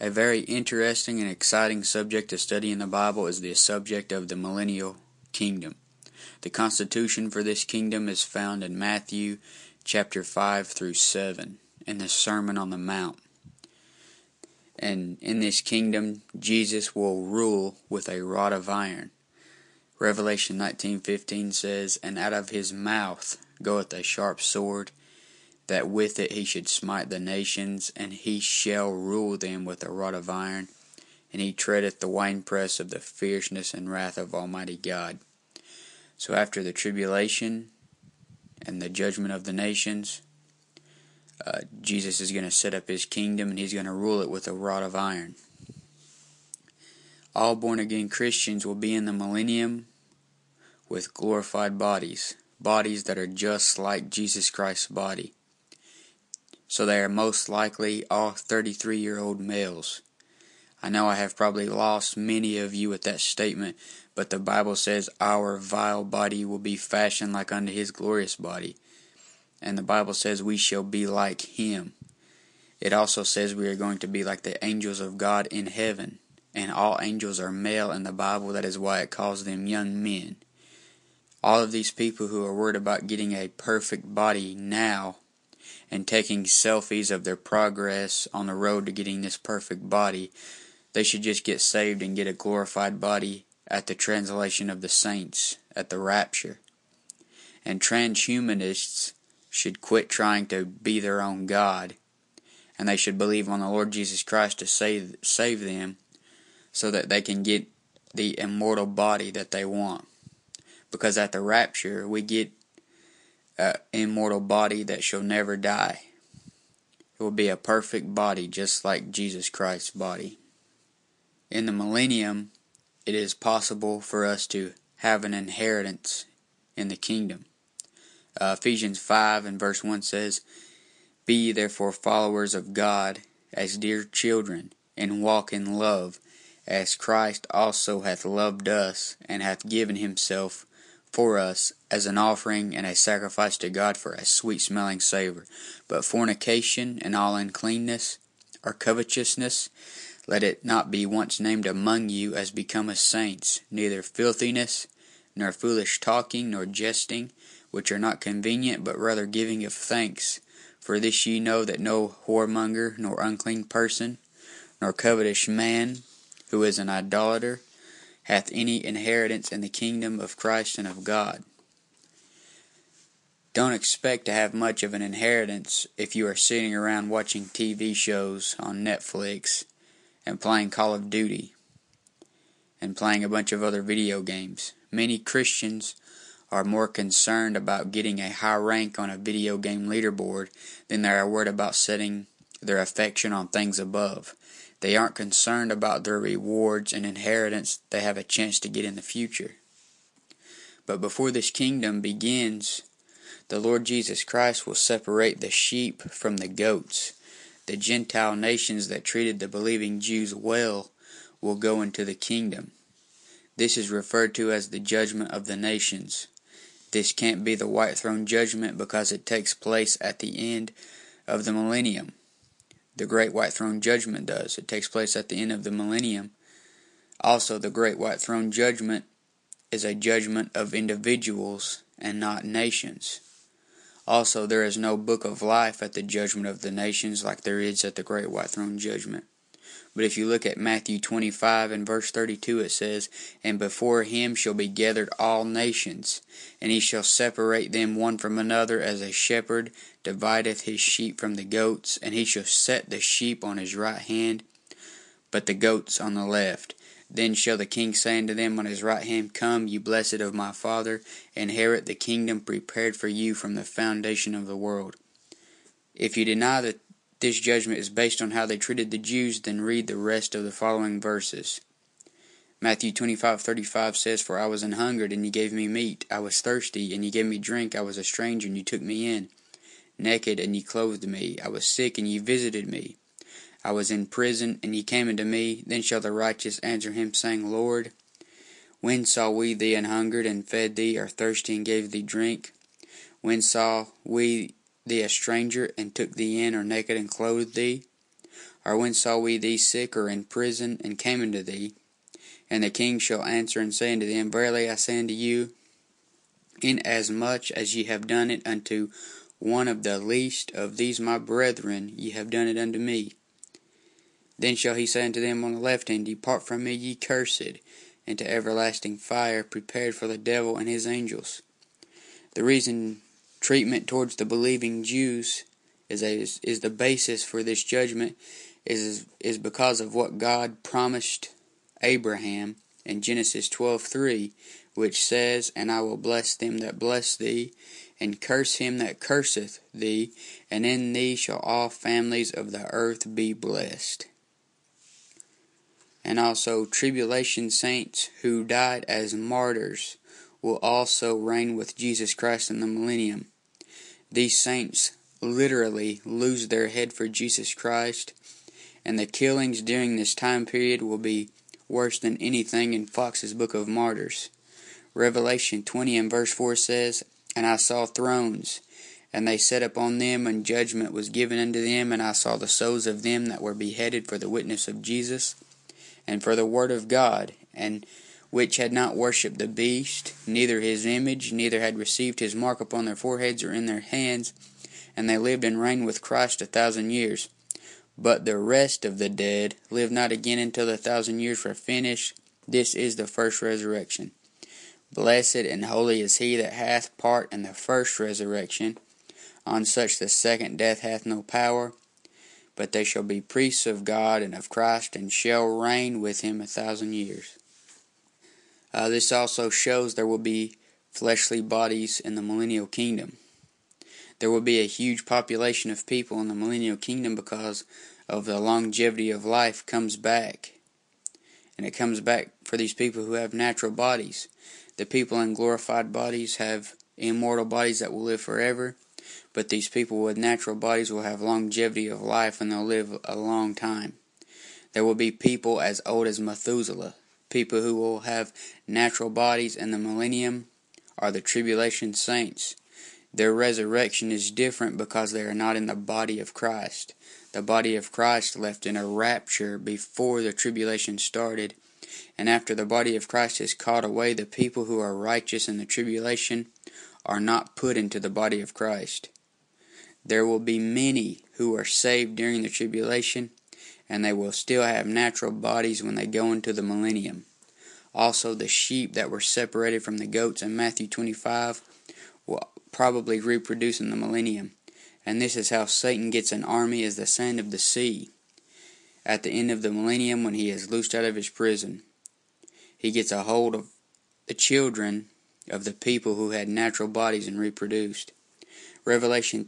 A very interesting and exciting subject to study in the Bible is the subject of the millennial kingdom. The constitution for this kingdom is found in Matthew chapter 5 through 7 in the Sermon on the Mount. And in this kingdom, Jesus will rule with a rod of iron. Revelation 19:15 says, "And out of his mouth goeth a sharp sword, that with it he should smite the nations, and he shall rule them with a rod of iron, and he treadeth the winepress of the fierceness and wrath of Almighty God." So after the tribulation and the judgment of the nations, Jesus is going to set up his kingdom, and he's going to rule it with a rod of iron. All born-again Christians will be in the millennium with glorified bodies that are just like Jesus Christ's body. So they are most likely all 33-year-old males. I know I have probably lost many of you with that statement, but the Bible says our vile body will be fashioned like unto his glorious body. And the Bible says we shall be like him. It also says we are going to be like the angels of God in heaven. And all angels are male in the Bible. That is why it calls them young men. All of these people who are worried about getting a perfect body now and taking selfies of their progress on the road to getting this perfect body, they should just get saved and get a glorified body at the translation of the saints, at the rapture. And transhumanists should quit trying to be their own God, and they should believe on the Lord Jesus Christ to save them so that they can get the immortal body that they want. Because at the rapture, we get an immortal body that shall never die. It will be a perfect body just like Jesus Christ's body. In the millennium, it is possible for us to have an inheritance in the kingdom. Ephesians 5 and verse 1 says, "Be ye therefore followers of God as dear children, and walk in love, as Christ also hath loved us, and hath given himself for us as an offering and a sacrifice to God for a sweet-smelling savor. But fornication and all uncleanness, or covetousness, let it not be once named among you as becometh saints, neither filthiness, nor foolish talking, nor jesting, which are not convenient, but rather giving of thanks. For this ye know, that no whoremonger, nor unclean person, nor covetous man, who is an idolater, hath any inheritance in the kingdom of Christ and of God." Don't expect to have much of an inheritance if you are sitting around watching TV shows on Netflix and playing Call of Duty and playing a bunch of other video games. Many Christians are more concerned about getting a high rank on a video game leaderboard than they are worried about setting their affection on things above. They aren't concerned about their rewards and inheritance they have a chance to get in the future. But before this kingdom begins, the Lord Jesus Christ will separate the sheep from the goats. The Gentile nations that treated the believing Jews well will go into the kingdom. This is referred to as the judgment of the nations. This can't be the white throne judgment because it takes place at the end of the millennium. The great white throne judgment does. It takes place at the end of the millennium. Also, the great white throne judgment is a judgment of individuals and not nations. Also, there is no book of life at the judgment of the nations like there is at the great white throne judgment. But if you look at Matthew 25 and verse 32, it says, "And before him shall be gathered all nations, and he shall separate them one from another, as a shepherd divideth his sheep from the goats. And he shall set the sheep on his right hand, but the goats on the left. Then shall the king say unto them on his right hand, Come, ye blessed of my Father, inherit the kingdom prepared for you from the foundation of the world." If you deny that this judgment is based on how they treated the Jews, then read the rest of the following verses. Matthew 25:35 says, "For I was an hungered, and ye gave me meat. I was thirsty, and ye gave me drink. I was a stranger, and ye took me in. Naked, and ye clothed me. I was sick, and ye visited me. I was in prison, and ye came unto me. Then shall the righteous answer him, saying, Lord, when saw we thee an hungered, and fed thee, or thirsty, and gave thee drink? When saw we thee a stranger, and took thee in, or naked, and clothed thee? Or when saw we thee sick or in prison, and came unto thee? And the king shall answer and say unto them, Verily I say unto you, inasmuch as ye have done it unto one of the least of these my brethren, ye have done it unto me. Then shall he say unto them on the left hand, Depart from me, ye cursed, into everlasting fire, prepared for the devil and his angels. The reason treatment towards the believing Jews is the basis for this judgment is because of what God promised Abraham in Genesis 12:3, which says, And I will bless them that bless thee, and curse him that curseth thee, and in thee shall all families of the earth be blessed. And also tribulation saints who died as martyrs will also reign with Jesus Christ in the millennium. These saints literally lose their head for Jesus Christ, and the killings during this time period will be worse than anything in Fox's Book of Martyrs. Revelation 20 and verse 4 says, And I saw thrones, and they sat upon them, and judgment was given unto them, and I saw the souls of them that were beheaded for the witness of Jesus, and for the word of God, and which had not worshipped the beast, neither his image, neither had received his mark upon their foreheads or in their hands, and they lived and reigned with Christ 1,000 years. But the rest of the dead lived not again until the 1,000 years were finished. This is the first resurrection. Blessed and holy is he that hath part in the first resurrection. On such the second death hath no power, but they shall be priests of God and of Christ, and shall reign with him 1,000 years. This also shows there will be fleshly bodies in the millennial kingdom. There will be a huge population of people in the millennial kingdom because of the longevity of life comes back. And it comes back for these people who have natural bodies. The people in glorified bodies have immortal bodies that will live forever, but these people with natural bodies will have longevity of life and they'll live a long time. There will be people as old as Methuselah. People who will have natural bodies in the millennium are the tribulation saints. Their resurrection is different because they are not in the body of Christ. The body of Christ left in a rapture before the tribulation started, and after the body of Christ is caught away, the people who are righteous in the tribulation are not put into the body of Christ. There will be many who are saved during the tribulation, and they will still have natural bodies when they go into the millennium. Also, the sheep that were separated from the goats in Matthew 25 will probably reproduce in the millennium. And this is how Satan gets an army as the sand of the sea. At the end of the millennium, when he is loosed out of his prison, he gets a hold of the children of the people who had natural bodies and reproduced. Revelation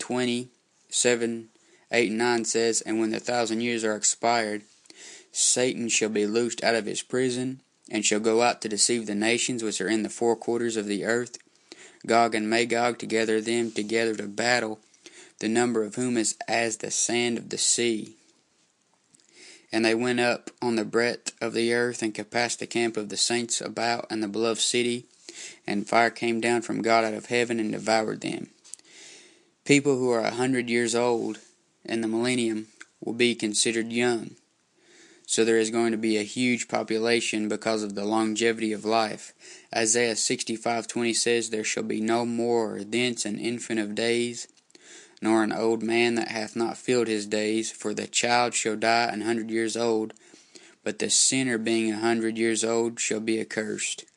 20:7, 8, and 9 says, And when the 1,000 years are expired, Satan shall be loosed out of his prison, and shall go out to deceive the nations which are in the four quarters of the earth, Gog and Magog, to gather them together to battle, the number of whom is as the sand of the sea. And they went up on the breadth of the earth, and compassed the camp of the saints about and the beloved city, and fire came down from God out of heaven and devoured them. People who are 100 years old in the millennium will be considered young. So there is going to be a huge population because of the longevity of life. Isaiah 65:20 says, There shall be no more thence an infant of days, nor an old man that hath not filled his days, for the child shall die 100 years old, but the sinner being 100 years old shall be accursed.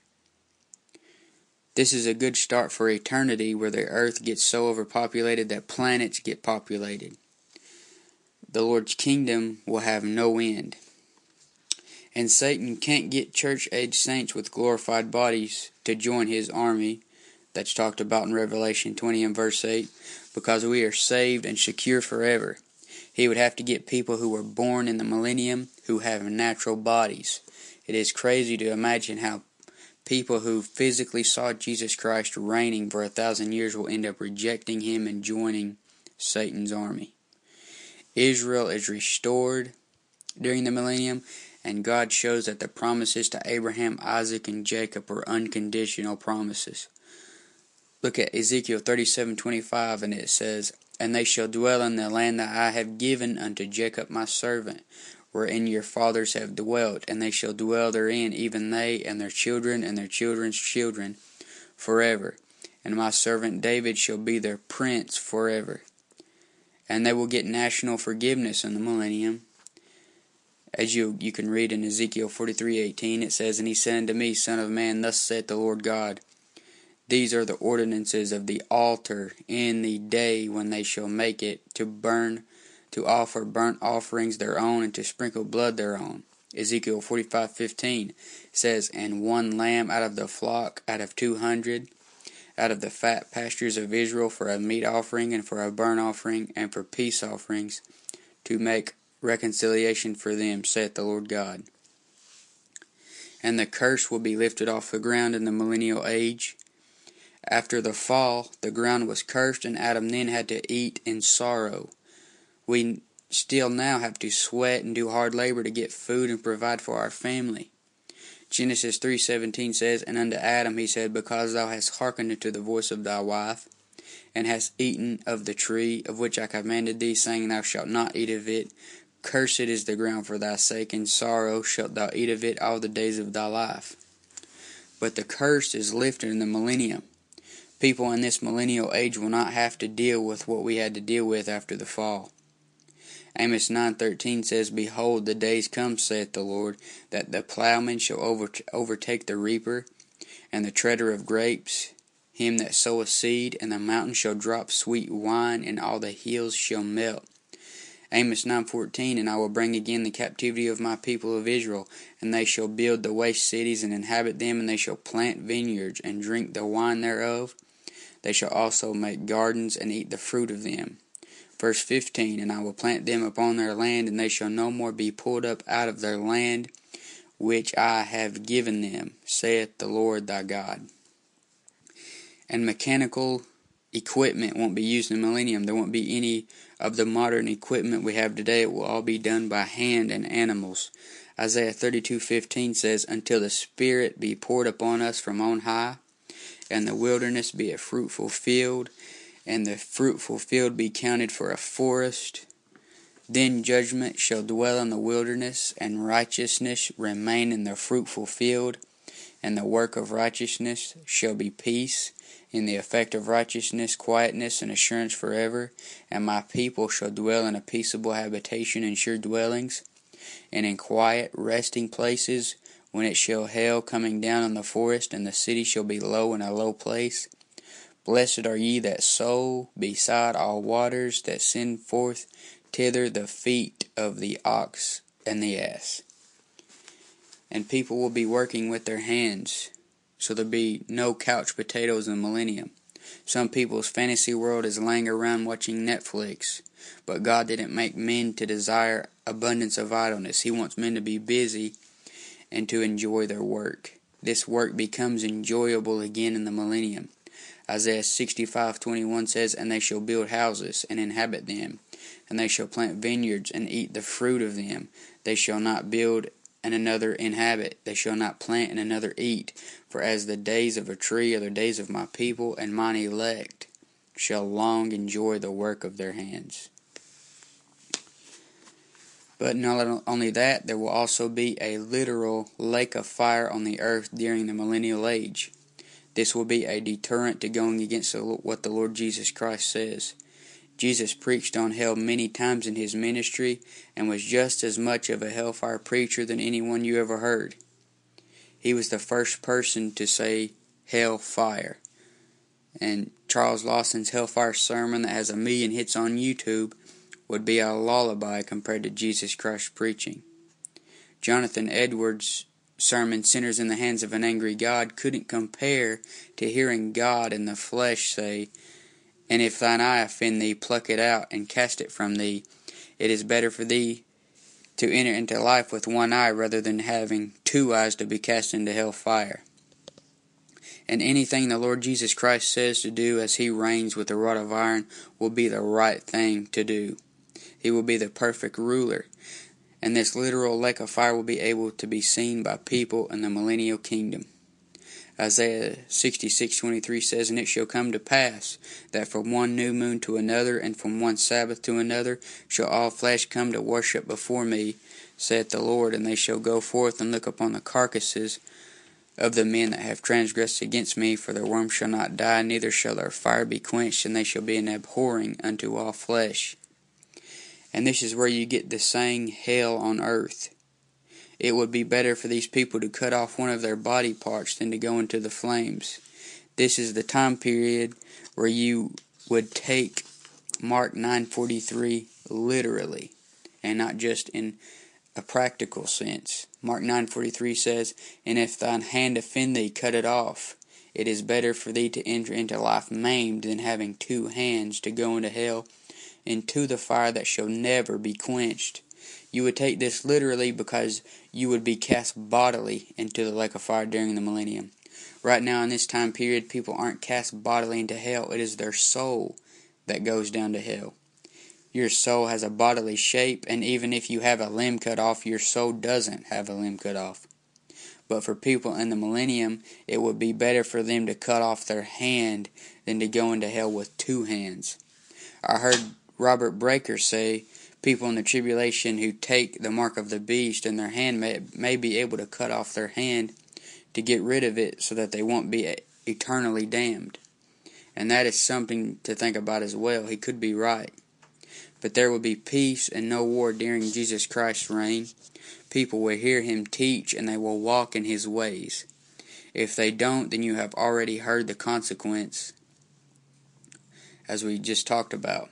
This is a good start for eternity, where the earth gets so overpopulated that planets get populated. The Lord's kingdom will have no end. And Satan can't get church-age saints with glorified bodies to join his army that's talked about in Revelation 20 and verse 8, because we are saved and secure forever. He would have to get people who were born in the millennium who have natural bodies. It is crazy to imagine how people who physically saw Jesus Christ reigning for 1,000 years will end up rejecting him and joining Satan's army. Israel is restored during the millennium, and God shows that the promises to Abraham, Isaac, and Jacob are unconditional promises. Look at Ezekiel 37:25, and it says, And they shall dwell in the land that I have given unto Jacob my servant, wherein your fathers have dwelt, and they shall dwell therein, even they and their children and their children's children, forever. And my servant David shall be their prince forever. And they will get national forgiveness in the millennium. As you can read in Ezekiel 43:18, it says, And he said unto me, Son of man, thus saith the Lord God, These are the ordinances of the altar in the day when they shall make it, to offer burnt offerings their own, and to sprinkle blood their own. Ezekiel 45:15 says, And one lamb out of the flock, out of 200, out of the fat pastures of Israel, for a meat offering, and for a burnt offering, and for peace offerings, to make reconciliation for them, saith the Lord God. And the curse will be lifted off the ground in the millennial age. After the fall, the ground was cursed, and Adam then had to eat in sorrow. We still now have to sweat and do hard labor to get food and provide for our family. Genesis 3:17 says, And unto Adam he said, Because thou hast hearkened unto the voice of thy wife, and hast eaten of the tree of which I commanded thee, saying, Thou shalt not eat of it, cursed is the ground for thy sake, in sorrow shalt thou eat of it all the days of thy life. But the curse is lifted in the millennium. People in this millennial age will not have to deal with what we had to deal with after the fall. Amos 9:13 says, Behold, the days come, saith the Lord, that the plowman shall overtake the reaper, and the treader of grapes, him that soweth seed, and the mountain shall drop sweet wine, and all the hills shall melt. Amos 9:14, And I will bring again the captivity of my people of Israel, and they shall build the waste cities, and inhabit them, and they shall plant vineyards, and drink the wine thereof. They shall also make gardens, and eat the fruit of them. Verse 15, And I will plant them upon their land, and they shall no more be pulled up out of their land, which I have given them, saith the Lord thy God. And mechanical equipment won't be used in the millennium. There won't be any of the modern equipment we have today. It will all be done by hand and animals. Isaiah 32:15 says, Until the Spirit be poured upon us from on high, and the wilderness be a fruitful field, and the fruitful field be counted for a forest. Then judgment shall dwell in the wilderness, and righteousness remain in the fruitful field, and the work of righteousness shall be peace. In the effect of righteousness, quietness, and assurance forever. And my people shall dwell in a peaceable habitation and sure dwellings, and in quiet resting places, when it shall hail coming down on the forest, and the city shall be low in a low place. Blessed are ye that sow beside all waters, that send forth thither the feet of the ox and the ass. And people will be working with their hands, so there'll be no couch potatoes in the millennium. Some people's fantasy world is laying around watching Netflix, but God didn't make men to desire abundance of idleness. He wants men to be busy and to enjoy their work. This work becomes enjoyable again in the millennium. Isaiah 65:21 says, And they shall build houses and inhabit them, and they shall plant vineyards and eat the fruit of them. They shall not build and another inhabit, they shall not plant and another eat. For as the days of a tree are the days of my people, and mine elect shall long enjoy the work of their hands. But not only that, there will also be a literal lake of fire on the earth during the millennial age. This will be a deterrent to going against what the Lord Jesus Christ says. Jesus preached on hell many times in his ministry, and was just as much of a hellfire preacher than anyone you ever heard. He was the first person to say hellfire. And Charles Lawson's Hellfire sermon that has 1 million hits on YouTube would be a lullaby compared to Jesus Christ's preaching. Jonathan Edwards' sermon, Sinners in the Hands of an Angry God, couldn't compare to hearing God in the flesh say, And if thine eye offend thee, pluck it out, and cast it from thee. It is better for thee to enter into life with one eye, rather than having 2 eyes to be cast into hell fire. And anything the Lord Jesus Christ says to do as he reigns with a rod of iron will be the right thing to do. He will be the perfect ruler. And this literal lake of fire will be able to be seen by people in the millennial kingdom. Isaiah 66:23 says, And it shall come to pass, that from one new moon to another, and from one Sabbath to another, shall all flesh come to worship before me, saith the Lord. And they shall go forth and look upon the carcasses of the men that have transgressed against me, for their worm shall not die, neither shall their fire be quenched, and they shall be an abhorring unto all flesh. And this is where you get the saying, hell on earth. It would be better for these people to cut off one of their body parts than to go into the flames. This is the time period where you would take Mark 9:43 literally, and not just in a practical sense. Mark 9:43 says, And if thine hand offend thee, cut it off. It is better for thee to enter into life maimed than having two hands to go into hell, into the fire that shall never be quenched. You would take this literally because you would be cast bodily into the lake of fire during the millennium. Right now in this time period, people aren't cast bodily into hell. It is their soul that goes down to hell. Your soul has a bodily shape, and even if you have a limb cut off, your soul doesn't have a limb cut off. But for people in the millennium, it would be better for them to cut off their hand than to go into hell with two hands. I heard Robert Breaker say, people in the tribulation who take the mark of the beast in their hand may be able to cut off their hand to get rid of it so that they won't be eternally damned. And that is something to think about as well. He could be right. But there will be peace and no war during Jesus Christ's reign. People will hear him teach and they will walk in his ways. If they don't, then you have already heard the consequence, as we just talked about.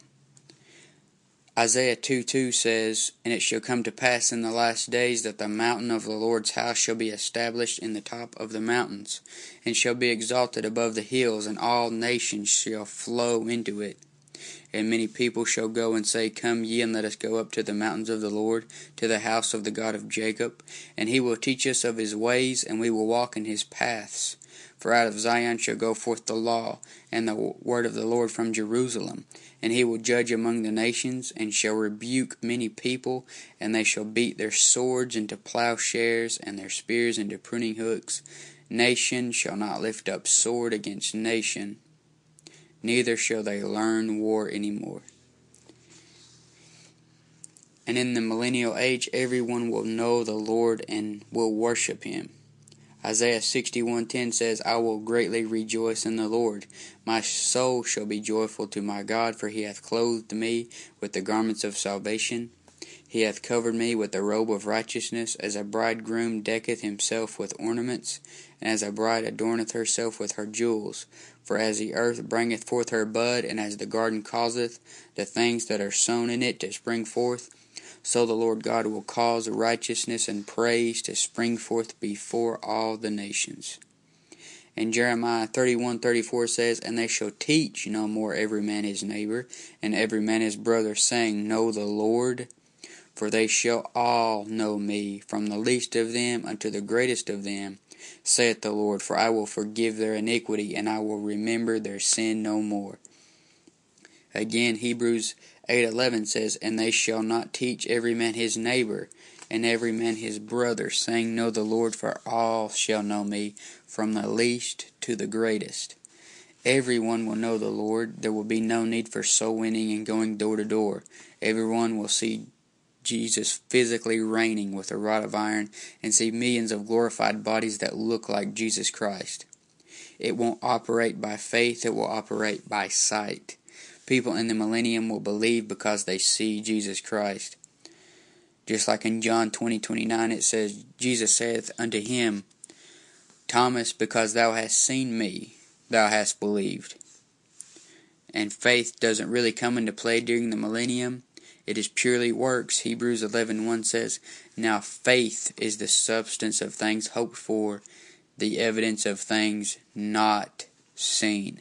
Isaiah 2:2 says, And it shall come to pass in the last days that the mountain of the Lord's house shall be established in the top of the mountains, and shall be exalted above the hills, and all nations shall flow into it. And many people shall go and say, Come ye, and let us go up to the mountains of the Lord, to the house of the God of Jacob. And he will teach us of his ways, and we will walk in his paths. For out of Zion shall go forth the law, and the word of the Lord from Jerusalem. And he will judge among the nations, and shall rebuke many people, and they shall beat their swords into plowshares, and their spears into pruning hooks. Nation shall not lift up sword against nation, neither shall they learn war any more. And in the millennial age, everyone will know the Lord and will worship him. Isaiah 61:10 says, I will greatly rejoice in the Lord. My soul shall be joyful to my God, for he hath clothed me with the garments of salvation. He hath covered me with the robe of righteousness, as a bridegroom decketh himself with ornaments, and as a bride adorneth herself with her jewels. For as the earth bringeth forth her bud, and as the garden causeth the things that are sown in it to spring forth, so the Lord God will cause righteousness and praise to spring forth before all the nations. And Jeremiah 31:34 says, And they shall teach no more every man his neighbor, and every man his brother, saying, Know the Lord. For they shall all know me, from the least of them unto the greatest of them, saith the Lord. For I will forgive their iniquity, and I will remember their sin no more. Again, Hebrews 8:11 says, And they shall not teach every man his neighbor, and every man his brother, saying, Know the Lord, for all shall know me, from the least to the greatest. Everyone will know the Lord. There will be no need for soul winning and going door to door. Everyone will see Jesus physically reigning with a rod of iron, and see millions of glorified bodies that look like Jesus Christ. It won't operate by faith, it will operate by sight. People in the millennium will believe because they see Jesus Christ. Just like in John 20:29 it says, Jesus saith unto him, Thomas, because thou hast seen me, thou hast believed. And faith doesn't really come into play during the millennium. It is purely works. Hebrews 11:1 says, Now faith is the substance of things hoped for, the evidence of things not seen.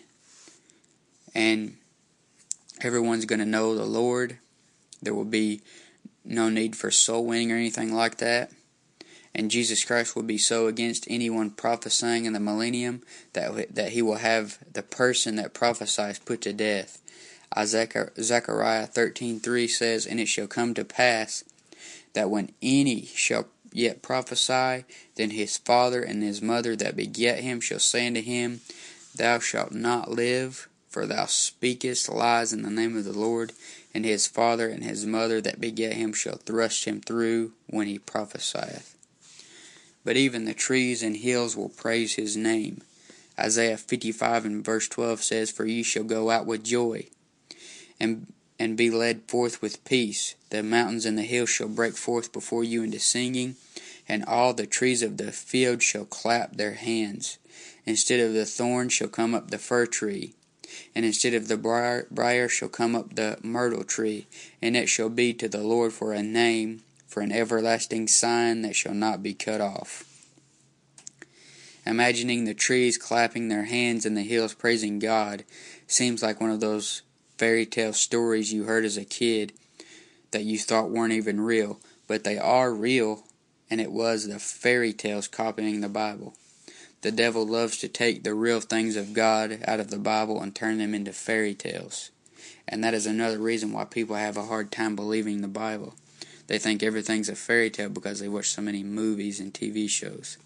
And everyone's going to know the Lord. There will be no need for soul winning or anything like that. And Jesus Christ will be so against anyone prophesying in the millennium that he will have the person that prophesies put to death. Zechariah 13:3 says, And it shall come to pass that when any shall yet prophesy, then his father and his mother that begat him shall say unto him, Thou shalt not live, for thou speakest lies in the name of the Lord. And his father and his mother that begat him shall thrust him through when he prophesieth. But even the trees and hills will praise his name. Isaiah 55 and verse 12 says, For ye shall go out with joy, and be led forth with peace. The mountains and the hills shall break forth before you into singing, and all the trees of the field shall clap their hands. Instead of the thorn shall come up the fir tree, and instead of the briar shall come up the myrtle tree, and it shall be to the Lord for a name, for an everlasting sign that shall not be cut off. Imagining the trees clapping their hands and the hills praising God seems like one of those fairy tale stories you heard as a kid that you thought weren't even real, but they are real, and it was the fairy tales copying the Bible. The devil loves to take the real things of God out of the Bible and turn them into fairy tales. And that is another reason why people have a hard time believing the Bible. They think everything's a fairy tale because they watch so many movies and TV shows.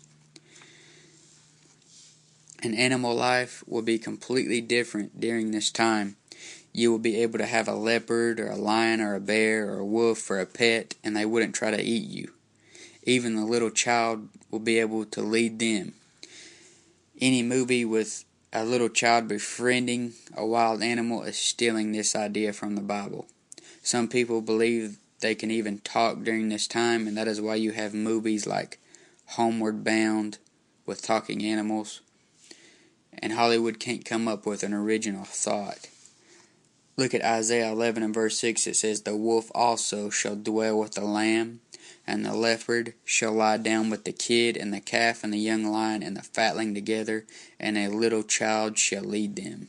And animal life will be completely different during this time. You will be able to have a leopard or a lion or a bear or a wolf for a pet, and they wouldn't try to eat you. Even the little child will be able to lead them. Any movie with a little child befriending a wild animal is stealing this idea from the Bible. Some people believe they can even talk during this time, and that is why you have movies like Homeward Bound with talking animals. And Hollywood can't come up with an original thought. Look at Isaiah 11 and verse 6. It says, The wolf also shall dwell with the lamb, and the leopard shall lie down with the kid, and the calf, and the young lion, and the fatling together, and a little child shall lead them.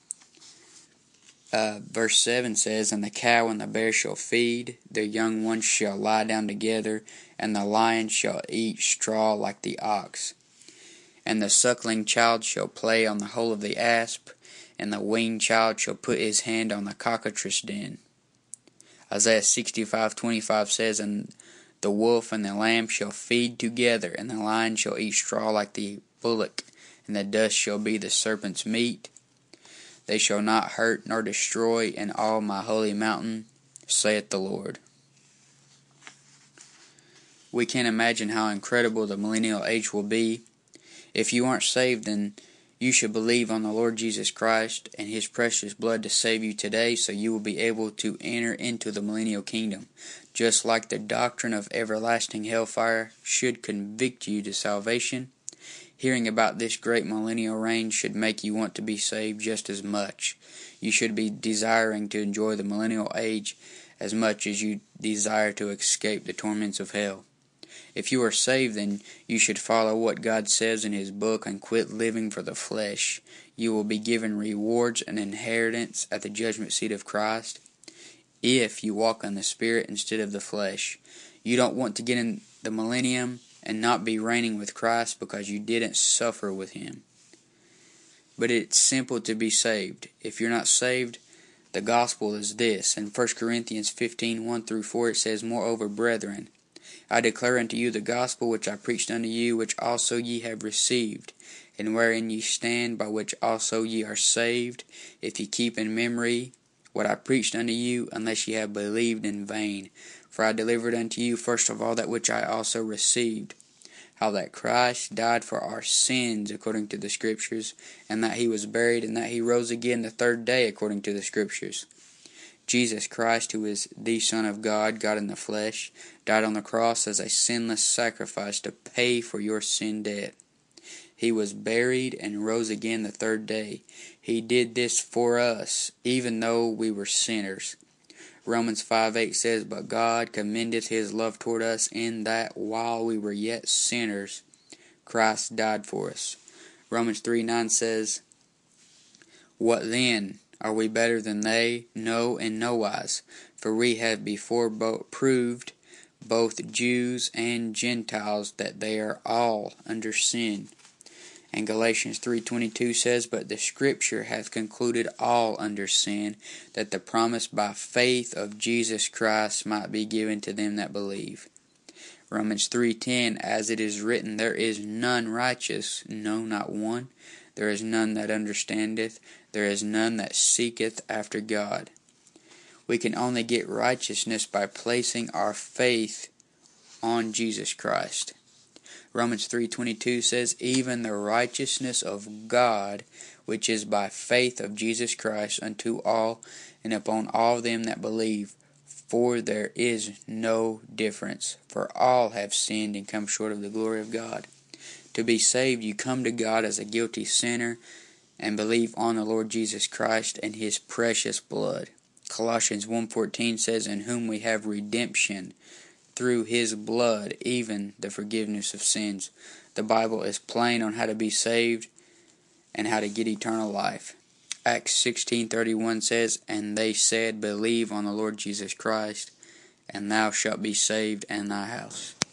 Verse 7 says, And the cow and the bear shall feed, their young ones shall lie down together, and the lion shall eat straw like the ox. And the suckling child shall play on the hole of the asp, and the weaned child shall put his hand on the cockatrice den. Isaiah 65:25 says, And the wolf and the lamb shall feed together, and the lion shall eat straw like the bullock, and the dust shall be the serpent's meat. They shall not hurt nor destroy in all my holy mountain, saith the Lord. We can't imagine how incredible the millennial age will be. If you aren't saved, then you should believe on the Lord Jesus Christ and His precious blood to save you today, so you will be able to enter into the millennial kingdom. Just like the doctrine of everlasting hellfire should convict you to salvation, hearing about this great millennial reign should make you want to be saved just as much. You should be desiring to enjoy the millennial age as much as you desire to escape the torments of hell. If you are saved, then you should follow what God says in His book and quit living for the flesh. You will be given rewards and inheritance at the judgment seat of Christ if you walk in the Spirit instead of the flesh. You don't want to get in the millennium and not be reigning with Christ because you didn't suffer with Him. But it's simple to be saved. If you're not saved, the gospel is this. In 1 Corinthians 15:1-4 it says, Moreover, brethren, I declare unto you the gospel which I preached unto you, which also ye have received, and wherein ye stand, by which also ye are saved, if ye keep in memory what I preached unto you, unless ye have believed in vain. For I delivered unto you first of all that which I also received, how that Christ died for our sins according to the Scriptures, and that He was buried, and that He rose again the third day according to the Scriptures. Jesus Christ, who is the Son of God, God in the flesh, died on the cross as a sinless sacrifice to pay for your sin debt. He was buried and rose again the third day. He did this for us, even though we were sinners. Romans 5:8 says, But God commendeth His love toward us, in that while we were yet sinners, Christ died for us. Romans 3:9 says, What then? Are we better than they? No, in no wise. For we have before proved, both Jews and Gentiles, that they are all under sin. And Galatians 3:22 says, But the Scripture hath concluded all under sin, that the promise by faith of Jesus Christ might be given to them that believe. Romans 3:10, as it is written, there is none righteous, no, not one. There is none that understandeth, there is none that seeketh after God. We can only get righteousness by placing our faith on Jesus Christ. Romans 3:22 says, even the righteousness of God, which is by faith of Jesus Christ unto all and upon all them that believe. For there is no difference, for all have sinned and come short of the glory of God. To be saved, you come to God as a guilty sinner and believe on the Lord Jesus Christ and His precious blood. Colossians 1:14 says, in whom we have redemption through His blood, even the forgiveness of sins. The Bible is plain on how to be saved and how to get eternal life. Acts 16:31 says, and they said, believe on the Lord Jesus Christ, and thou shalt be saved and thy house.